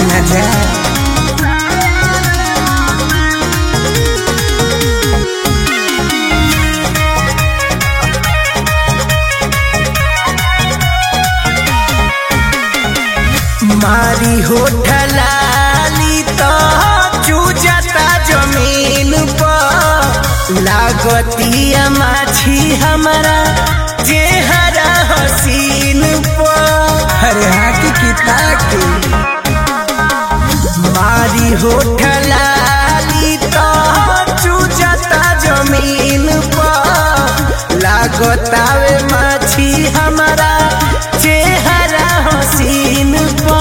न जा। मारी होठ लाली तो चूजता जमीन पर लागतिया माछी हमारा चेहरा हसीन पर। अरे हाथी की ताकी मारी होठ लाली तो चूजता जमीन पर लागतावे माछी हमारा चेहरा हसीन पर।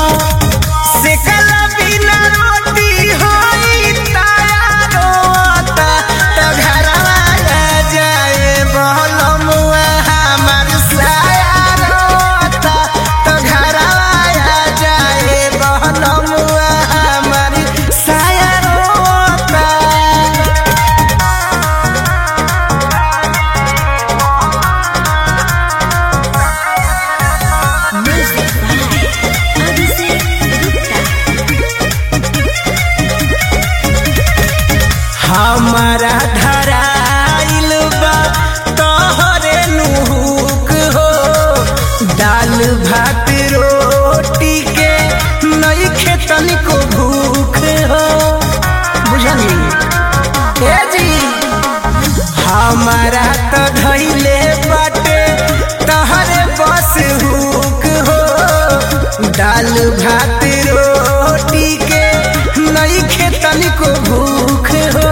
हमारा धराइल बा तोहरे नुहुक हो, दाल भात रोटी के नइखे तनिको भूख हो। बुझली ए जी हमारा तो धइले बाटे तोहरे बस हुक हो, दाल भात रोटी के नइखे तनिको भूख हो।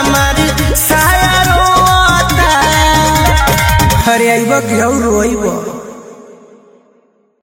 अरे आइबा कि और रोइबा।